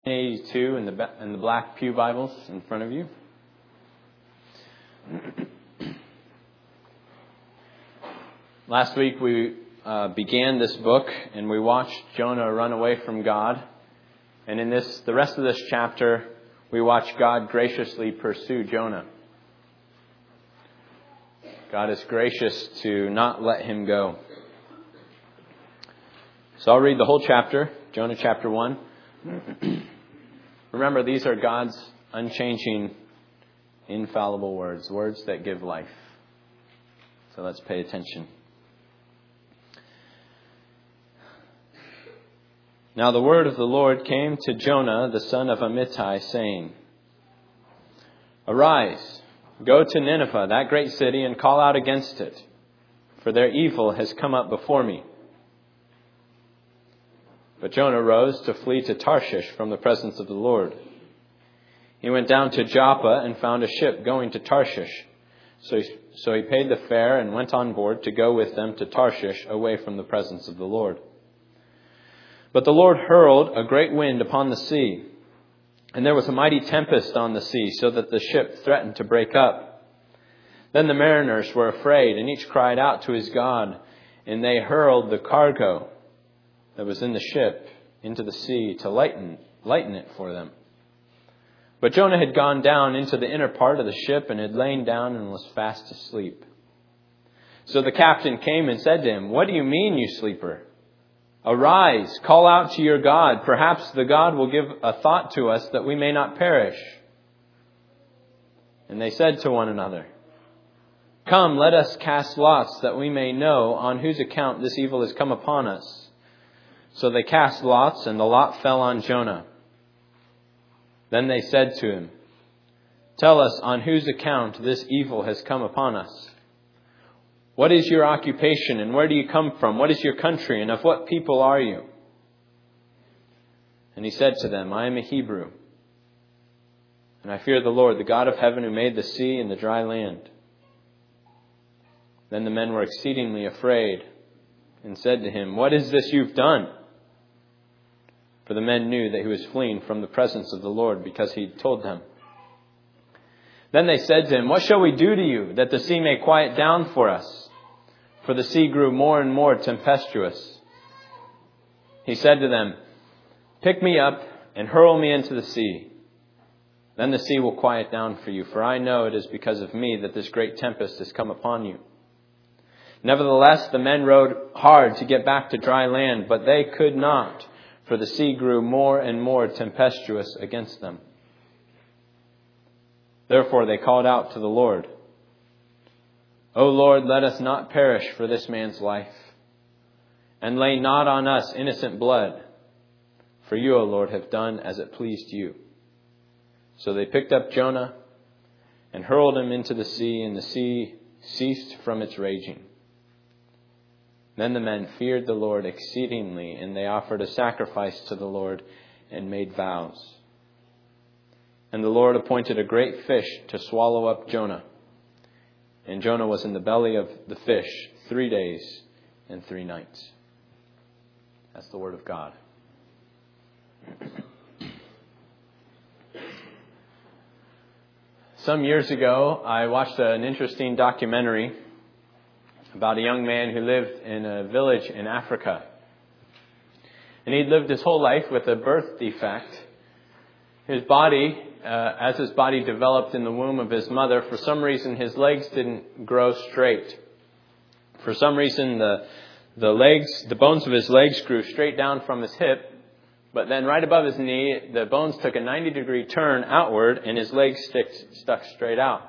82 in the black pew Bibles in front of you. Last week we began this book and we watched Jonah run away from God. And in the rest of this chapter, we watch God graciously pursue Jonah. God is gracious to not let him go. So I'll read the whole chapter, Jonah chapter 1. Remember, these are God's unchanging, infallible words, words that give life. So let's pay attention. Now the word of the Lord came to Jonah, the son of Amittai, saying, Arise, go to Nineveh, that great city, and call out against it, for their evil has come up before me. But Jonah rose to flee to Tarshish from the presence of the Lord. He went down to Joppa and found a ship going to Tarshish. So he paid the fare and went on board to go with them to Tarshish, away from the presence of the Lord. But the Lord hurled a great wind upon the sea, and there was a mighty tempest on the sea, so that the ship threatened to break up. Then the mariners were afraid, and each cried out to his God, and they hurled the cargo that was in the ship into the sea to lighten it for them. But Jonah had gone down into the inner part of the ship and had lain down and was fast asleep. So the captain came and said to him, What do you mean, you sleeper? Arise, call out to your God. Perhaps the God will give a thought to us that we may not perish. And they said to one another, Come, let us cast lots that we may know on whose account this evil has come upon us. So they cast lots, and the lot fell on Jonah. Then they said to him, Tell us on whose account this evil has come upon us. What is your occupation, and where do you come from? What is your country, and of what people are you? And he said to them, I am a Hebrew, and I fear the Lord, the God of heaven, who made the sea and the dry land. Then the men were exceedingly afraid, and said to him, What is this you've done? For the men knew that he was fleeing from the presence of the Lord, because he told them. Then they said to him, What shall we do to you, that the sea may quiet down for us? For the sea grew more and more tempestuous. He said to them, Pick me up and hurl me into the sea. Then the sea will quiet down for you, for I know it is because of me that this great tempest has come upon you. Nevertheless, the men rowed hard to get back to dry land, but they could not, for the sea grew more and more tempestuous against them. Therefore they called out to the Lord, O Lord, let us not perish for this man's life, and lay not on us innocent blood, for you, O Lord, have done as it pleased you. So they picked up Jonah and hurled him into the sea, and the sea ceased from its raging. Then the men feared the Lord exceedingly, and they offered a sacrifice to the Lord and made vows. And the Lord appointed a great fish to swallow up Jonah. And Jonah was in the belly of the fish 3 days and 3 nights. That's the word of God. Some years ago, I watched an interesting documentary about a young man who lived in a village in Africa. And he'd lived his whole life with a birth defect. His body, as his body developed in the womb of his mother, for some reason his legs didn't grow straight. For some reason the bones of his legs grew straight down from his hip, but then right above his knee, the bones took a 90-degree turn outward and his legs stuck straight out.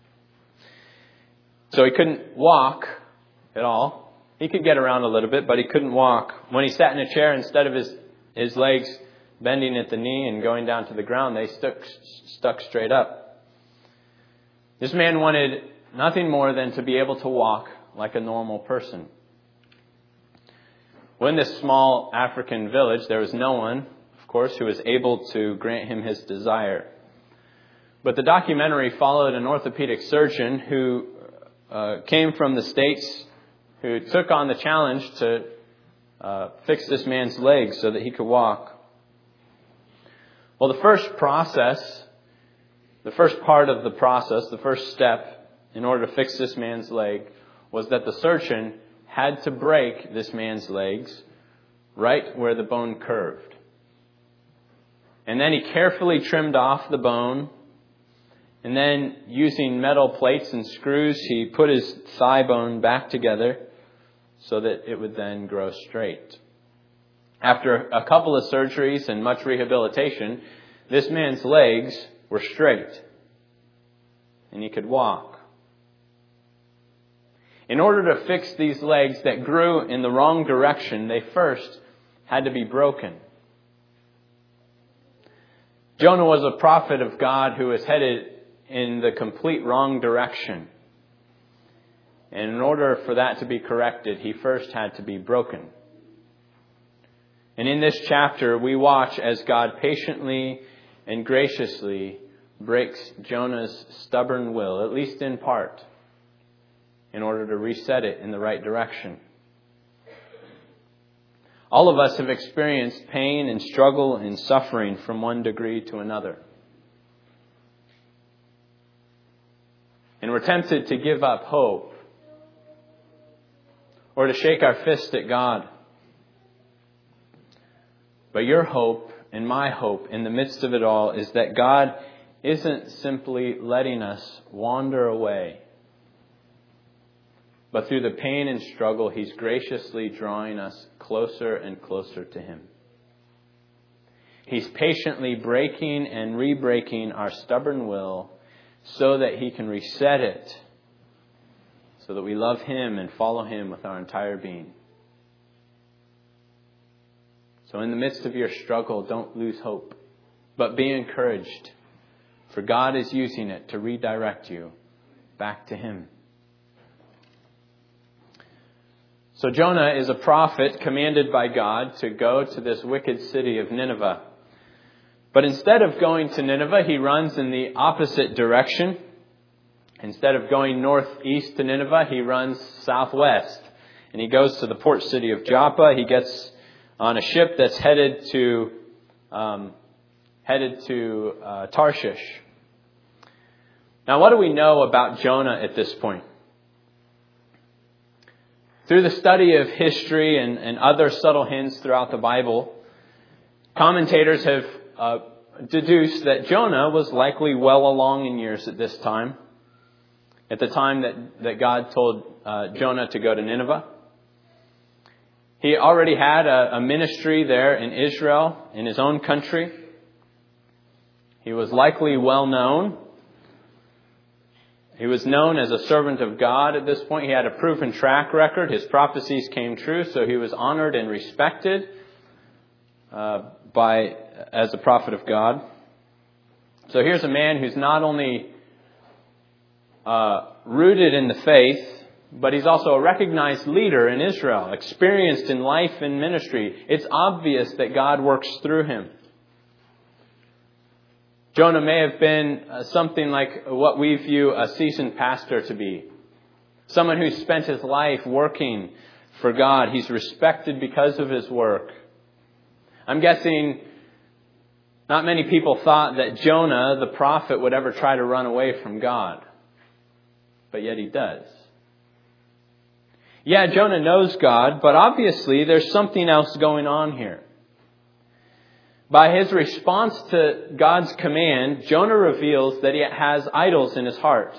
So he couldn't walk at all. He could get around a little bit, but he couldn't walk. When he sat in a chair, instead of his legs bending at the knee and going down to the ground, they stuck straight up. This man wanted nothing more than to be able to walk like a normal person. Well, in this small African village, there was no one, of course, who was able to grant him his desire. But the documentary followed an orthopedic surgeon who came from the States, who took on the challenge to fix this man's legs so that he could walk. Well, the first part of the process, the first step in order to fix this man's leg was that the surgeon had to break this man's legs right where the bone curved. And then he carefully trimmed off the bone. And then, using metal plates and screws, he put his thigh bone back together so that it would then grow straight. After a couple of surgeries and much rehabilitation, this man's legs were straight. And he could walk. In order to fix these legs that grew in the wrong direction, they first had to be broken. Jonah was a prophet of God who was headed in the complete wrong direction. And in order for that to be corrected, he first had to be broken. And in this chapter, we watch as God patiently and graciously breaks Jonah's stubborn will, at least in part, in order to reset it in the right direction. All of us have experienced pain and struggle and suffering from one degree to another. And we're tempted to give up hope or to shake our fist at God. But your hope and my hope in the midst of it all is that God isn't simply letting us wander away, but through the pain and struggle, He's graciously drawing us closer and closer to Him. He's patiently breaking and re-breaking our stubborn will so that He can reset it, so that we love Him and follow Him with our entire being. So in the midst of your struggle, don't lose hope, but be encouraged, for God is using it to redirect you back to Him. So Jonah is a prophet commanded by God to go to this wicked city of Nineveh. But instead of going to Nineveh, he runs in the opposite direction. Instead of going northeast to Nineveh, he runs southwest. And he goes to the port city of Joppa. He gets on a ship that's headed to Tarshish. Now, what do we know about Jonah at this point? Through the study of history and other subtle hints throughout the Bible, commentators have deduced that Jonah was likely well along in years at this time. At the time that God told Jonah to go to Nineveh. He already had a ministry there in Israel, in his own country. He was likely well known. He was known as a servant of God at this point. He had a proven track record. His prophecies came true, so he was honored and respected as a prophet of God. So here's a man who's not only rooted in the faith, but he's also a recognized leader in Israel, experienced in life and ministry. It's obvious that God works through him. Jonah may have been something like what we view a seasoned pastor to be. Someone who spent his life working for God. He's respected because of his work. I'm guessing not many people thought that Jonah, the prophet, would ever try to run away from God. But yet he does. Yeah, Jonah knows God, but obviously there's something else going on here. By his response to God's command, Jonah reveals that he has idols in his heart.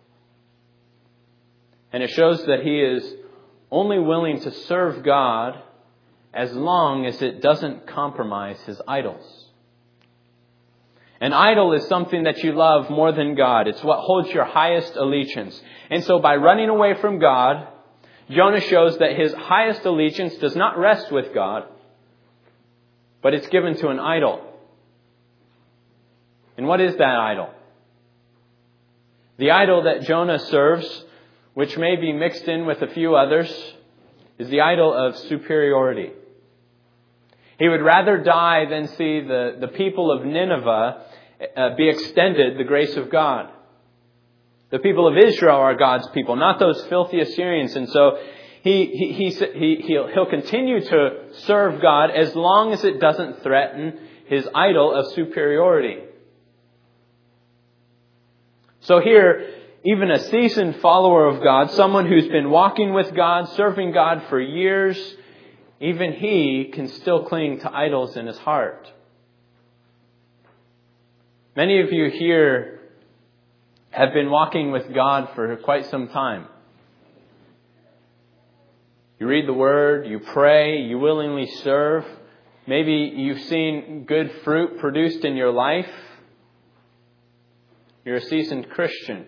And it shows that he is only willing to serve God as long as it doesn't compromise his idols. An idol is something that you love more than God. It's what holds your highest allegiance. And so by running away from God, Jonah shows that his highest allegiance does not rest with God, but it's given to an idol. And what is that idol? The idol that Jonah serves, which may be mixed in with a few others, is the idol of superiority. He would rather die than see the people of Nineveh be extended the grace of God. The people of Israel are God's people, not those filthy Assyrians. And so he'll continue to serve God as long as it doesn't threaten his idol of superiority. So here, even a seasoned follower of God, someone who's been walking with God, serving God for years, even he can still cling to idols in his heart. Many of you here have been walking with God for quite some time. You read the Word, you pray, you willingly serve. Maybe you've seen good fruit produced in your life. You're a seasoned Christian.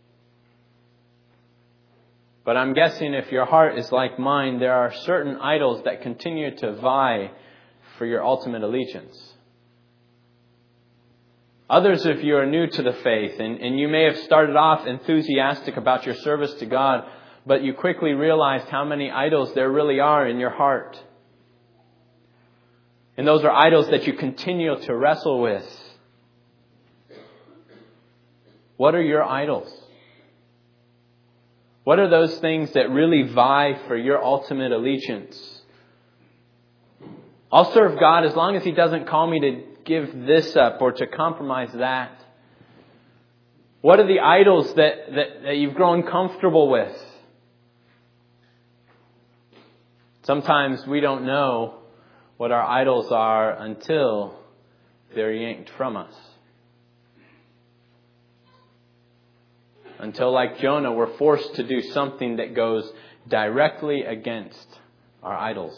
But I'm guessing if your heart is like mine, there are certain idols that continue to vie for your ultimate allegiance. Others of you are new to the faith, and you may have started off enthusiastic about your service to God, but you quickly realized how many idols there really are in your heart. And those are idols that you continue to wrestle with. What are your idols? What are those things that really vie for your ultimate allegiance? I'll serve God as long as He doesn't call me to give this up or to compromise that. What are the idols that you've grown comfortable with? Sometimes we don't know what our idols are until they're yanked from us. Until, like Jonah, we're forced to do something that goes directly against our idols.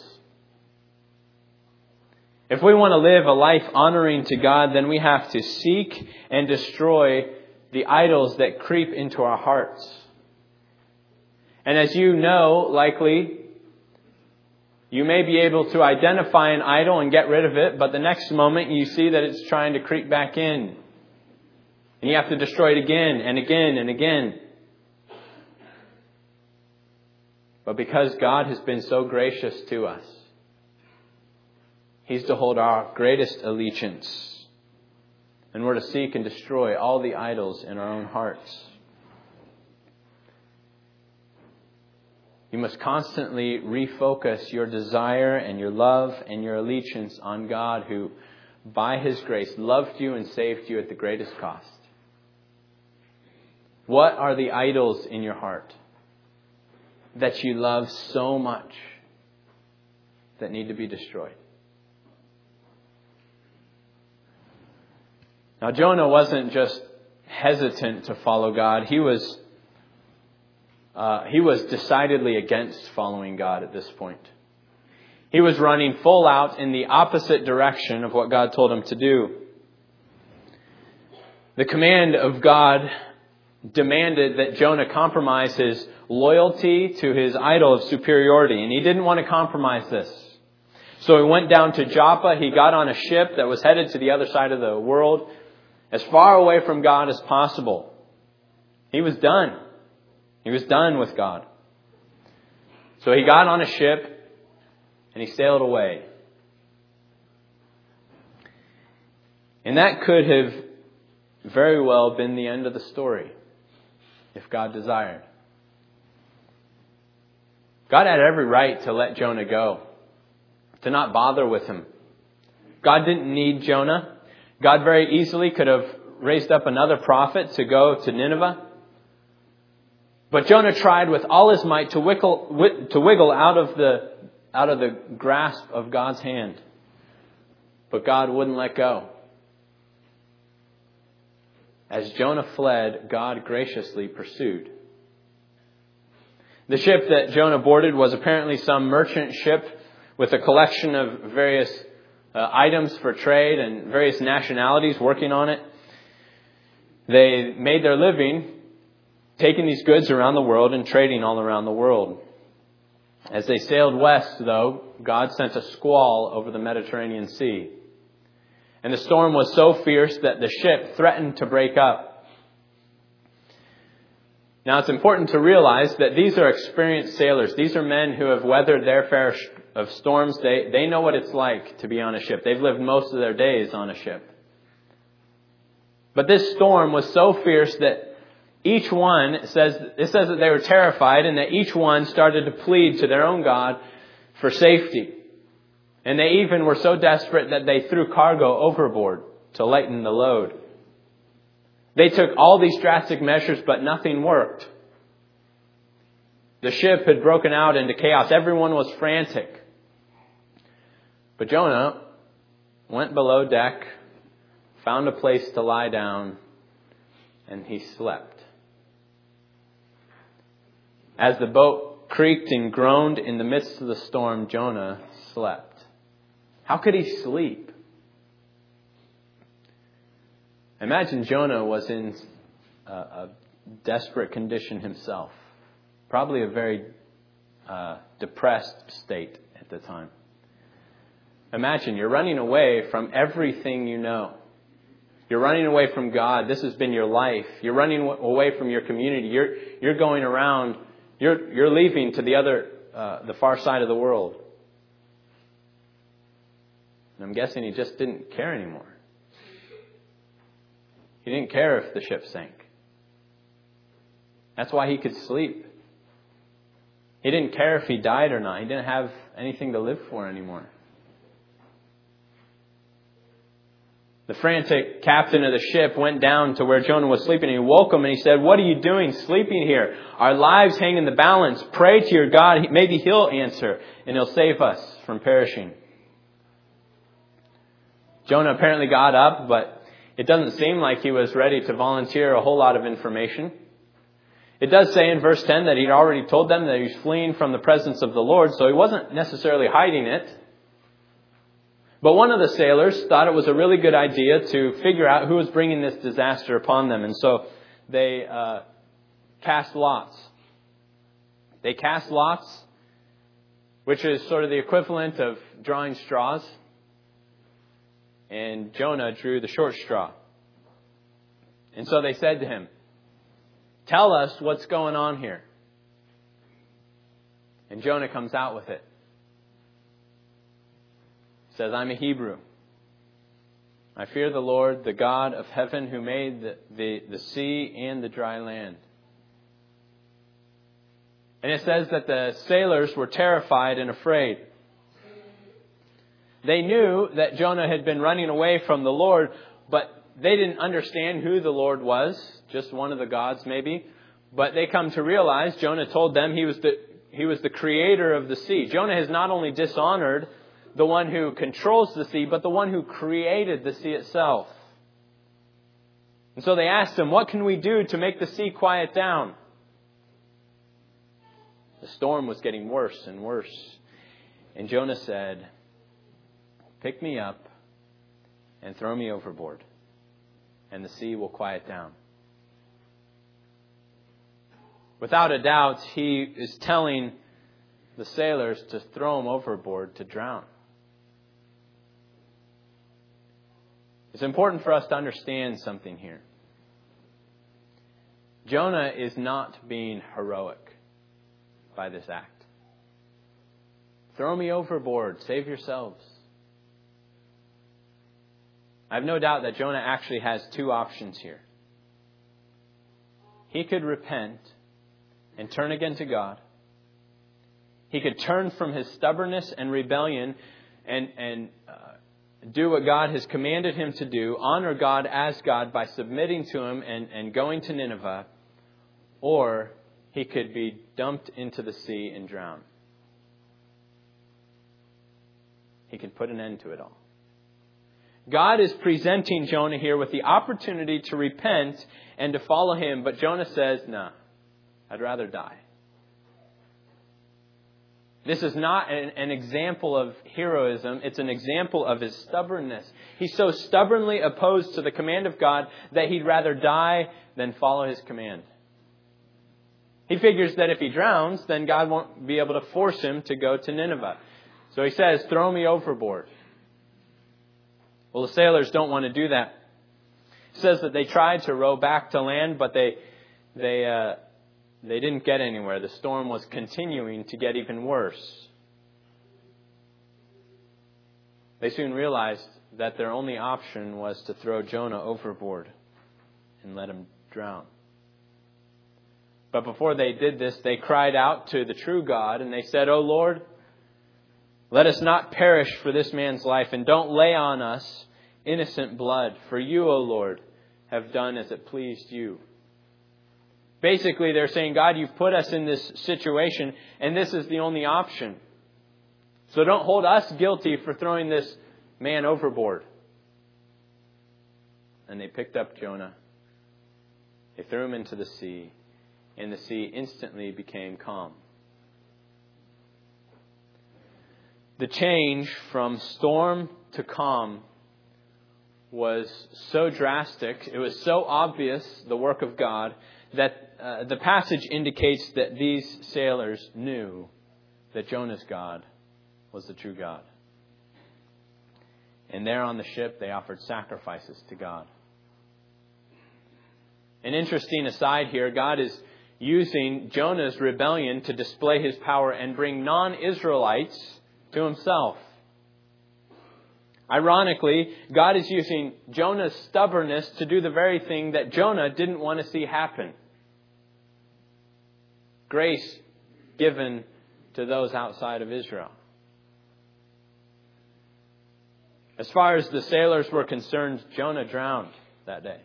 If we want to live a life honoring to God, then we have to seek and destroy the idols that creep into our hearts. And as you know, likely, you may be able to identify an idol and get rid of it, but the next moment you see that it's trying to creep back in. And you have to destroy it again and again and again. But because God has been so gracious to us, He's to hold our greatest allegiance. And we're to seek and destroy all the idols in our own hearts. You must constantly refocus your desire and your love and your allegiance on God, who, by His grace, loved you and saved you at the greatest cost. What are the idols in your heart that you love so much that need to be destroyed? Now, Jonah wasn't just hesitant to follow God. He was decidedly against following God at this point. He was running full out in the opposite direction of what God told him to do. The command of God demanded that Jonah compromise his loyalty to his idol of superiority, and he didn't want to compromise this. So he went down to Joppa. He got on a ship that was headed to the other side of the world, as far away from God as possible. He was done. He was done with God. So he got on a ship and he sailed away. And that could have very well been the end of the story, if God desired. God had every right to let Jonah go, to not bother with him. God didn't need Jonah. God very easily could have raised up another prophet to go to Nineveh. But Jonah tried with all his might to wiggle out of the grasp of God's hand. But God wouldn't let go. As Jonah fled, God graciously pursued. The ship that Jonah boarded was apparently some merchant ship with a collection of various items for trade and various nationalities working on it. They made their living taking these goods around the world and trading all around the world. As they sailed west, though, God sent a squall over the Mediterranean Sea. And the storm was so fierce that the ship threatened to break up. Now, it's important to realize that these are experienced sailors. These are men who have weathered their fair of storms. They know what it's like to be on a ship. They've lived most of their days on a ship. But this storm was so fierce that each one says that they were terrified, and that each one started to plead to their own God for safety. And they even were so desperate that they threw cargo overboard to lighten the load. They took all these drastic measures, but nothing worked. The ship had broken out into chaos. Everyone was frantic. But Jonah went below deck, found a place to lie down, and he slept. As the boat creaked and groaned in the midst of the storm, Jonah slept. How could he sleep? Imagine Jonah was in a desperate condition himself. Probably a very depressed state at the time. Imagine you're running away from everything you know. You're running away from God. This has been your life. You're running away from your community. You're going around. You're leaving to the far side of the world. And I'm guessing he just didn't care anymore. He didn't care if the ship sank. That's why he could sleep. He didn't care if he died or not. He didn't have anything to live for anymore. The frantic captain of the ship went down to where Jonah was sleeping. He woke him and he said, "What are you doing sleeping here? Our lives hang in the balance. Pray to your God. Maybe He'll answer and He'll save us from perishing." Jonah apparently got up, but it doesn't seem like he was ready to volunteer a whole lot of information. It does say in verse 10 that he'd already told them that he was fleeing from the presence of the Lord, so he wasn't necessarily hiding it. But one of the sailors thought it was a really good idea to figure out who was bringing this disaster upon them. And so they cast lots. They cast lots, which is sort of the equivalent of drawing straws. And Jonah drew the short straw. And so they said to him, "Tell us what's going on here." And Jonah comes out with it. Says, "I'm a Hebrew. I fear the Lord, the God of heaven, who made the sea and the dry land." And it says that the sailors were terrified and afraid. They knew that Jonah had been running away from the Lord, but they didn't understand who the Lord was, just one of the gods maybe. But they come to realize, Jonah told them he was the creator of the sea. Jonah has not only dishonored the one who controls the sea, but the one who created the sea itself. And so they asked him, "What can we do to make the sea quiet down?" The storm was getting worse and worse. And Jonah said, "Pick me up and throw me overboard, and the sea will quiet down." Without a doubt, he is telling the sailors to throw him overboard to drown. It's important for us to understand something here. Jonah is not being heroic by this act. Throw me overboard. Save yourselves. I have no doubt that Jonah actually has two options here. He could repent and turn again to God. He could turn from his stubbornness and rebellion and do what God has commanded him to do, honor God as God by submitting to Him and going to Nineveh, or he could be dumped into the sea and drown. He could put an end to it all. God is presenting Jonah here with the opportunity to repent and to follow Him, but Jonah says, "No, I'd rather die." This is not an example of heroism. It's an example of his stubbornness. He's so stubbornly opposed to the command of God that he'd rather die than follow His command. He figures that if he drowns, then God won't be able to force him to go to Nineveh. So he says, "Throw me overboard." Well, the sailors don't want to do that. It says that they tried to row back to land, but they didn't get anywhere. The storm was continuing to get even worse. They soon realized that their only option was to throw Jonah overboard and let him drown. But before they did this, they cried out to the true God and they said, "O Lord, Let us not perish for this man's life, and don't lay on us innocent blood. For you, O Lord, have done as it pleased you. Basically, they're saying, God, you've put us in this situation, and this is the only option. So don't hold us guilty for throwing this man overboard. And they picked up Jonah. They threw him into the sea, and the sea instantly became calm. The change from storm to calm was so drastic, it was so obvious, the work of God, that the passage indicates that these sailors knew that Jonah's God was the true God. And there on the ship, they offered sacrifices to God. An interesting aside here, God is using Jonah's rebellion to display his power and bring non-Israelites to himself. Ironically, God is using Jonah's stubbornness to do the very thing that Jonah didn't want to see happen. Grace given to those outside of Israel. As far as the sailors were concerned, Jonah drowned that day.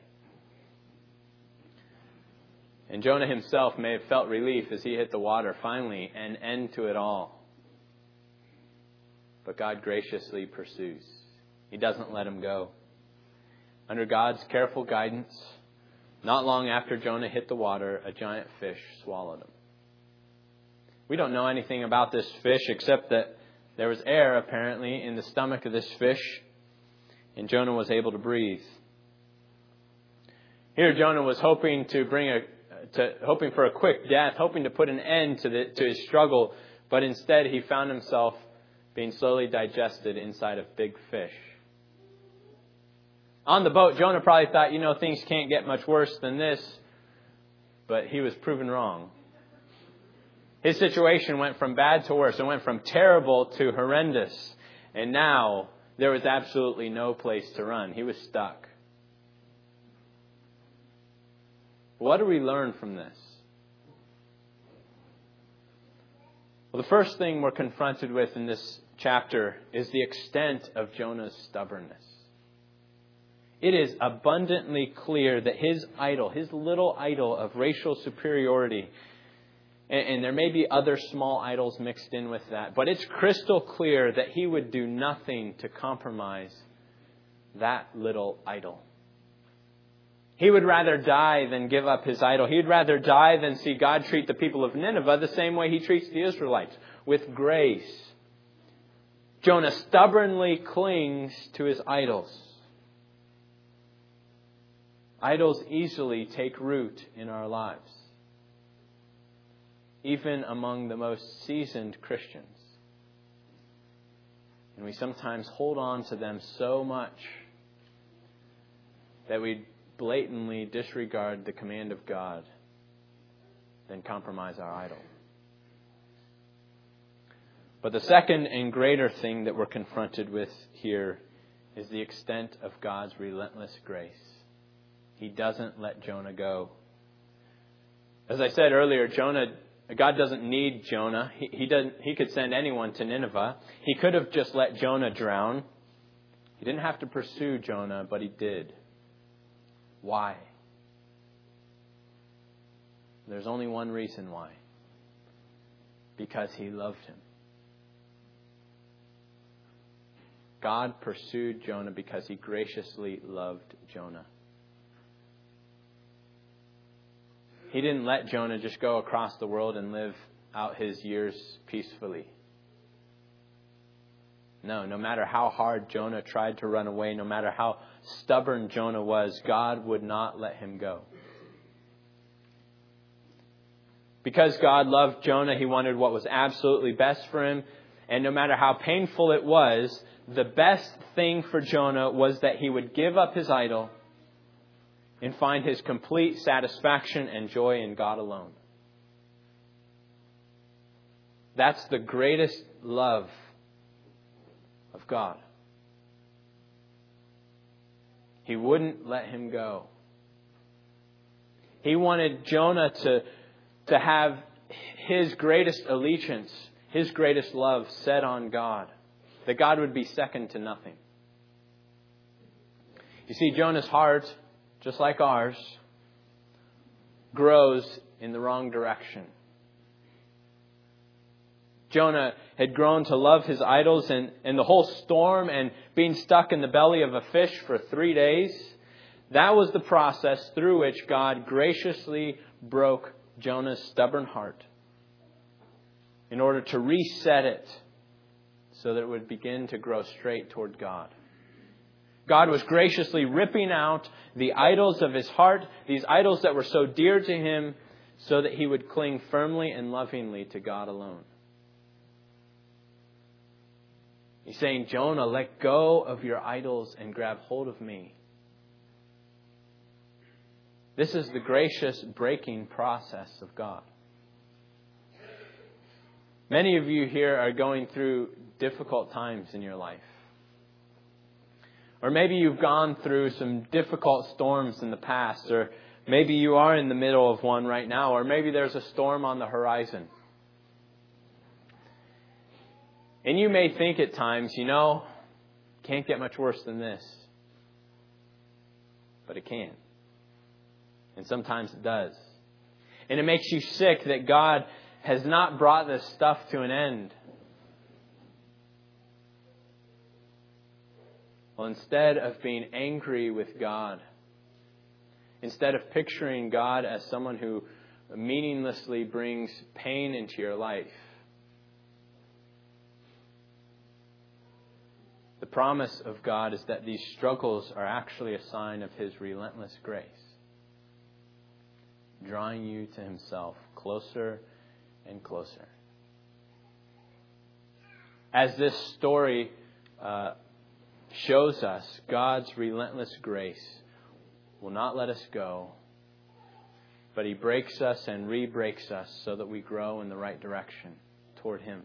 And Jonah himself may have felt relief as he hit the water, finally, an end to it all. But God graciously pursues. He doesn't let him go. Under God's careful guidance, not long after Jonah hit the water, a giant fish swallowed him. We don't know anything about this fish except that there was air, apparently, in the stomach of this fish, and Jonah was able to breathe. Here, Jonah was hoping hoping for a quick death, hoping to put an end to his struggle, but instead he found himself being slowly digested inside of big fish. On the boat, Jonah probably thought, things can't get much worse than this, but he was proven wrong. His situation went from bad to worse. It went from terrible to horrendous. And now there was absolutely no place to run. He was stuck. What do we learn from this? Well, the first thing we're confronted with in this chapter is the extent of Jonah's stubbornness. It is abundantly clear that his idol, his little idol of racial superiority, and there may be other small idols mixed in with that, but it's crystal clear that he would do nothing to compromise that little idol. He would rather die than give up his idol. He'd rather die than see God treat the people of Nineveh the same way he treats the Israelites, with grace. Jonah stubbornly clings to his idols. Idols easily take root in our lives, even among the most seasoned Christians. And we sometimes hold on to them so much that we blatantly disregard the command of God, then compromise our idol. But the second and greater thing that we're confronted with here is the extent of God's relentless grace. He doesn't let Jonah go. As I said earlier, God doesn't need Jonah. He could send anyone to Nineveh. He could have just let Jonah drown. He didn't have to pursue Jonah, but he did. Why? There's only one reason why. Because he loved him. God pursued Jonah because he graciously loved Jonah. He didn't let Jonah just go across the world and live out his years peacefully. No matter how hard Jonah tried to run away, no matter how stubborn Jonah was, God would not let him go. Because God loved Jonah, he wanted what was absolutely best for him. And no matter how painful it was, the best thing for Jonah was that he would give up his idol and find his complete satisfaction and joy in God alone. That's the greatest love of God. He wouldn't let him go. He wanted Jonah to have his greatest allegiance, his greatest love set on God. that God would be second to nothing. You see, Jonah's heart, just like ours, grows in the wrong direction. Jonah had grown to love his idols, and the whole storm and being stuck in the belly of a fish for 3 days, that was the process through which God graciously broke Jonah's stubborn heart in order to reset it so that it would begin to grow straight toward God. God was graciously ripping out the idols of his heart, these idols that were so dear to him, so that he would cling firmly and lovingly to God alone. He's saying, Jonah, let go of your idols and grab hold of me. This is the gracious breaking process of God. Many of you here are going through difficult times in your life. Or maybe you've gone through some difficult storms in the past, or maybe you are in the middle of one right now, or maybe there's a storm on the horizon. And you may think at times, can't get much worse than this. But it can. And sometimes it does. And it makes you sick that God has not brought this stuff to an end. Well, instead of being angry with God, instead of picturing God as someone who meaninglessly brings pain into your life, the promise of God is that these struggles are actually a sign of His relentless grace, drawing you to Himself closer and closer. As this story shows us, God's relentless grace will not let us go, but He breaks us and re-breaks us so that we grow in the right direction toward Him.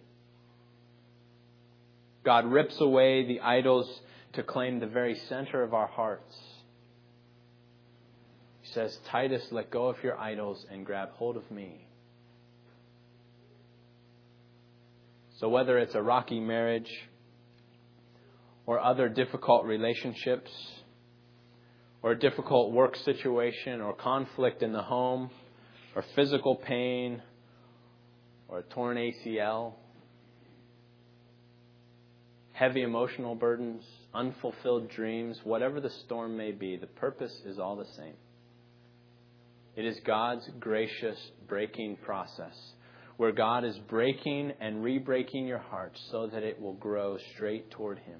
God rips away the idols to claim the very center of our hearts. He says, Titus, let go of your idols and grab hold of me. So whether it's a rocky marriage or other difficult relationships or a difficult work situation or conflict in the home or physical pain or a torn ACL, heavy emotional burdens, unfulfilled dreams, whatever the storm may be, the purpose is all the same. It is God's gracious breaking process, where God is breaking and re-breaking your heart so that it will grow straight toward Him.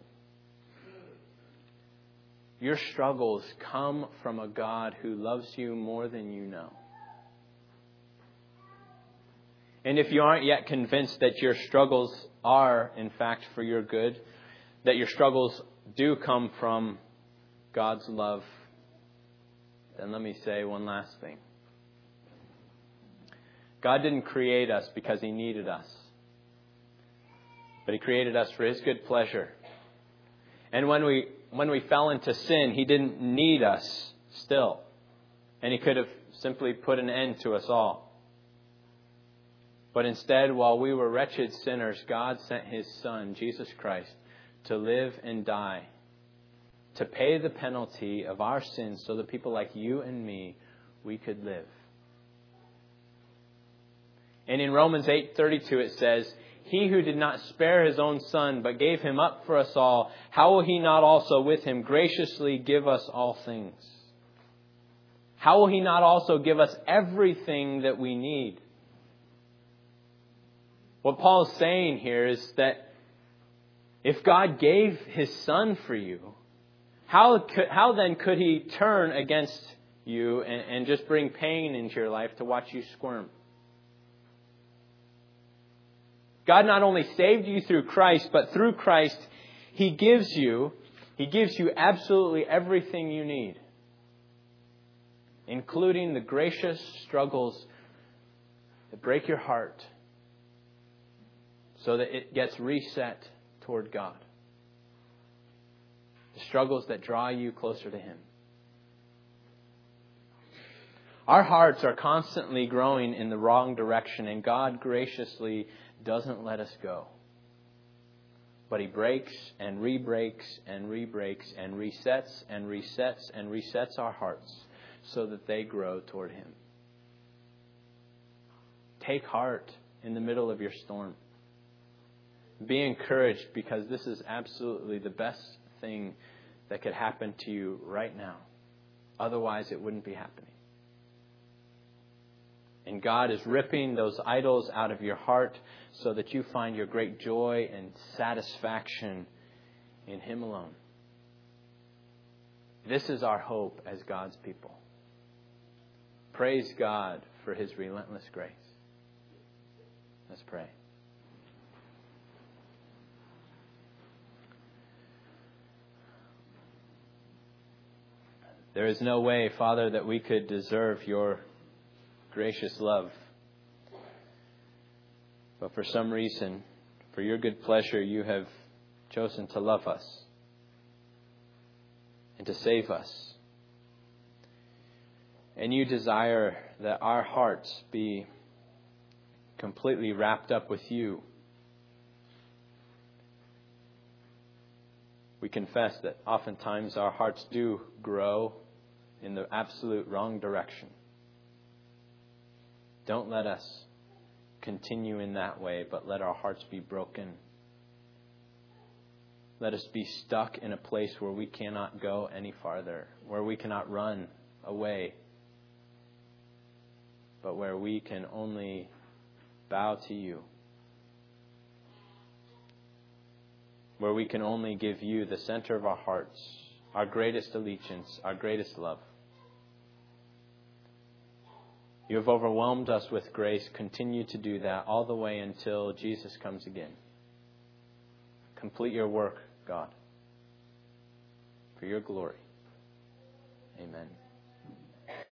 Your struggles come from a God who loves you more than you know. And if you aren't yet convinced that your struggles are, in fact, for your good, that your struggles do come from God's love, then let me say one last thing. God didn't create us because He needed us, but He created us for His good pleasure. And when we fell into sin, He didn't need us still. And He could have simply put an end to us all. But instead, while we were wretched sinners, God sent His Son, Jesus Christ, to live and die, to pay the penalty of our sins so that people like you and me, we could live. And in Romans 8:32 it says, He who did not spare His own Son, but gave Him up for us all, how will He not also with Him graciously give us all things? How will He not also give us everything that we need? What Paul's saying here is that if God gave His Son for you, how then could He turn against you and just bring pain into your life to watch you squirm? God not only saved you through Christ, but through Christ, He gives you absolutely everything you need, including the gracious struggles that break your heart so that it gets reset toward God. The struggles that draw you closer to Him. Our hearts are constantly growing in the wrong direction, and God graciously doesn't let us go. But He breaks and re-breaks and re-breaks and resets and resets and resets our hearts so that they grow toward Him. Take heart in the middle of your storm. Be encouraged, because this is absolutely the best thing that could happen to you right now. Otherwise, it wouldn't be happening. And God is ripping those idols out of your heart so that you find your great joy and satisfaction in Him alone. This is our hope as God's people. Praise God for His relentless grace. Let's pray. There is no way, Father, that we could deserve your gracious love. But for some reason, for your good pleasure, you have chosen to love us and to save us. And you desire that our hearts be completely wrapped up with you. We confess that oftentimes our hearts do grow in the absolute wrong direction. Don't let us continue in that way, but let our hearts be broken. Let us be stuck in a place where we cannot go any farther, where we cannot run away, but where we can only bow to you, where we can only give you the center of our hearts, our greatest allegiance, our greatest love. You have overwhelmed us with grace. Continue to do that all the way until Jesus comes again. Complete your work, God, for your glory. Amen.